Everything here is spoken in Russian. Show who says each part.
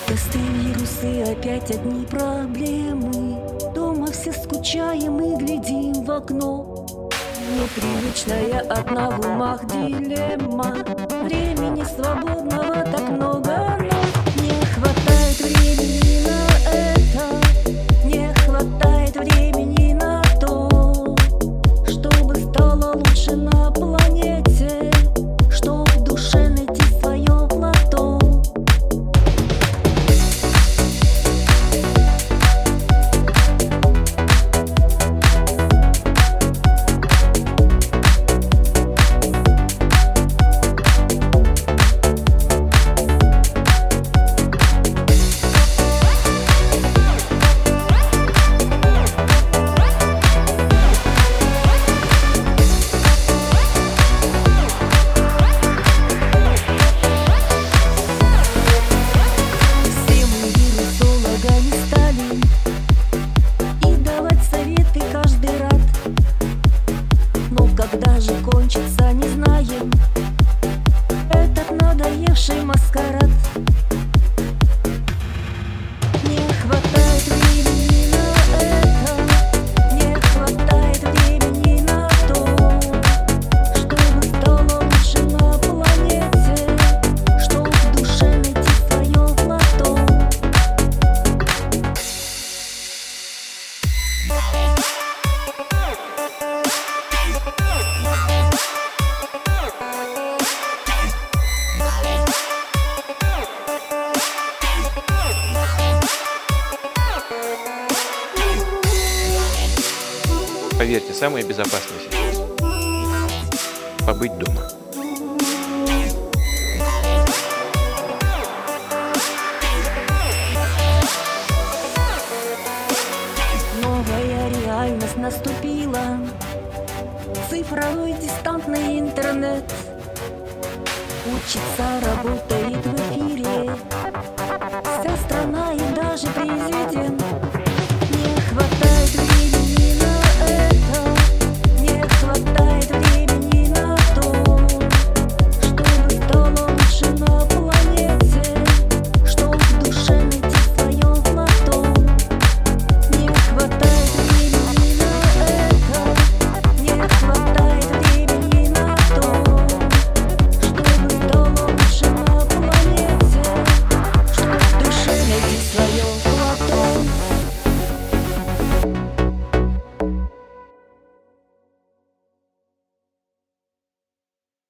Speaker 1: Тесты, вирусы, опять одни проблемы. Дома все скучаем и глядим в окно. Непривычная одна в умах дилемма. Времени свободного так много, но не хватает времени на это. Не хватает времени на то, чтобы стало лучше на планете, чтоб в душе найти свое плато. Когда же кончится, не знаем, этот надоевший маскарад. Не хватает времени на это, не хватает времени на то, чтобы стало лучше на планете, чтоб в душе найти свое плато.
Speaker 2: Поверьте, самое безопасное сейчас — побыть дома.
Speaker 1: Новая реальность наступила. Цифровой дистантный интернет учится, работает в эфире.